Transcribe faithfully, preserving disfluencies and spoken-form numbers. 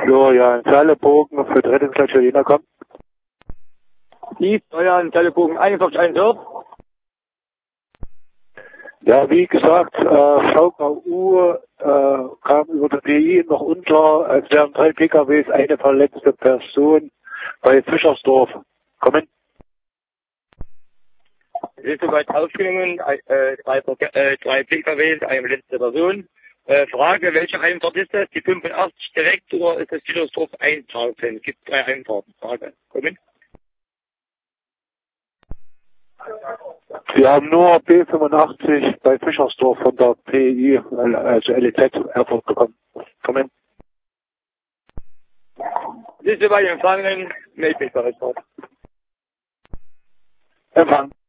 Florian Zallebogen für die Rettungsleiter Jena kommt. Die Florian Zallebogen einundvierzig eins Hört. Ja, wie gesagt, äh, V K U äh, kam über die P I noch unter, als wären drei P K Ws eine verletzte Person bei Fischersdorf. Kommen. Es ist soweit aufgenommen, äh, drei, äh, drei P K Ws, eine verletzte Person. Äh, Frage, welche Heimfahrt ist das? Die fünfundachtzig direkt oder ist das Fischersdorf Einshafen? Es gibt drei Heimfahrten. Frage. Kommen. Wir haben nur B fünfundachtzig bei Fischersdorf von der P I, also L E Z, Erfurt bekommen. Kommen. Es ist soweit empfangen, melde mich bei Empfang. Empfang.